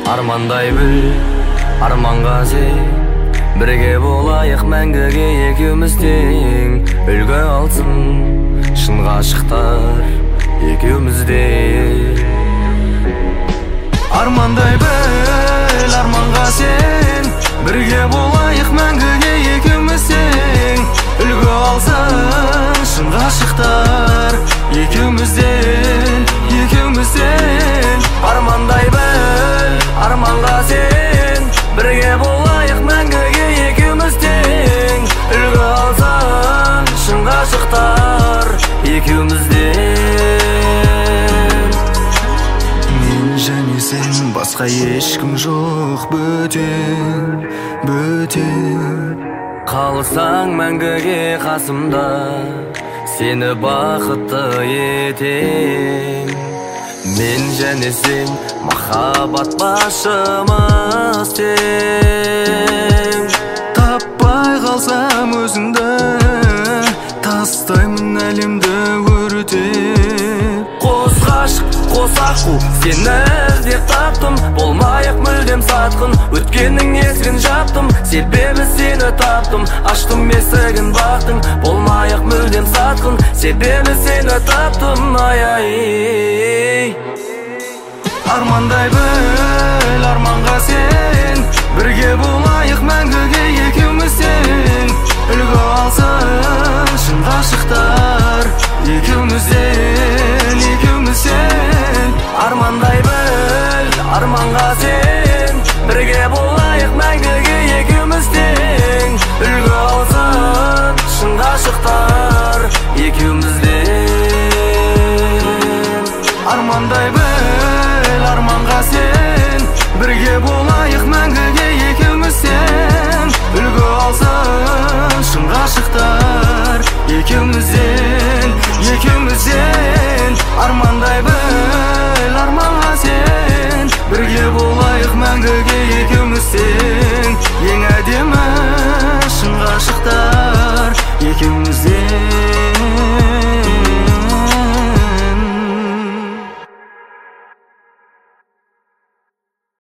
армандай біл, арманға сен. Бірге болайық мәңгіге екеуміз тең. Үлгі алсын шын ғашықтар екеумізде. Армандай біл, арманға сен. Бірге болайық мәңгіге екеуміз тең. Үлгі алсын шын ғашықтар екеумізден, екеумізден. Армандай біл, арманға сен. Бірге болайық мәңгіге екеуміз тең. Үлгі алсын шын ғашықтар екеумізден. Мен және сен, басқа ешкім жоқ, бөтен, бөтен. Қалсаң мәңгіге қасымда, сені бақытты етем. Мен және сен, махаббат басшымыз тең. Таппай қалсам өзіңді, тастаймын әлемді өртеп. Қос ғашық, қос аққу, сені іздеп таптым. Болмайық мүлдем сатқын, өткеннің есігін жаптым. Себебі сені таптым, аштым есігін бақтың. Болмайық мүлдем сатқын, себебі сені таптым. Ай-ай. Армандай біл, арманға сен. Бірге болайық мәңгіге екеуміз тең. Үлгі алсын шын ғашықтар екеумізден, екеумізден. Армандай біл, арманға сен. Бірге болайық мәңгіге екеуміз тең. Үлгі алсын шын ғашықтар екеумізден. Армандай біл, арманға сен. Бірге болайық мәңгіге екеуміз тең. Үлгі алсын шын ғашықтар